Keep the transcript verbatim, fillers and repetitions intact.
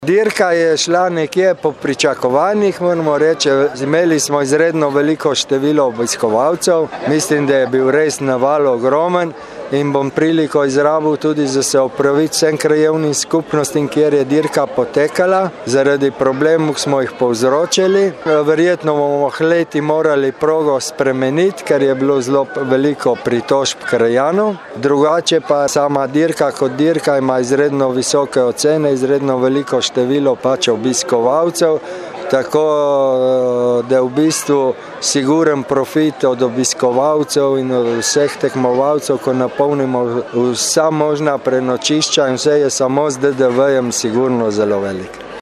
Dirka je šla nekje po pričakovanjih, moramo reči, imeli smo izredno veliko število obiskovalcev, mislim, da je bil res naval ogromen in bom priliko izrabil tudi za se opraviti vsem krajevnim skupnostim, kjer je dirka potekala. Zaradi problemov smo jih povzročili. Verjetno bomo leti morali progo spremeniti, ker je bilo zelo veliko pritožb krajanov. Drugače pa sama dirka kot dirka ima izredno visoke ocene, izredno veliko število pač obiskovalcev, tako da je v bistvu siguren profit od obiskovalcev in od vseh tekmovalcev, ko napolnimo vsa možna prenočišča in vse je samo z D D V-jem sigurno zelo velik.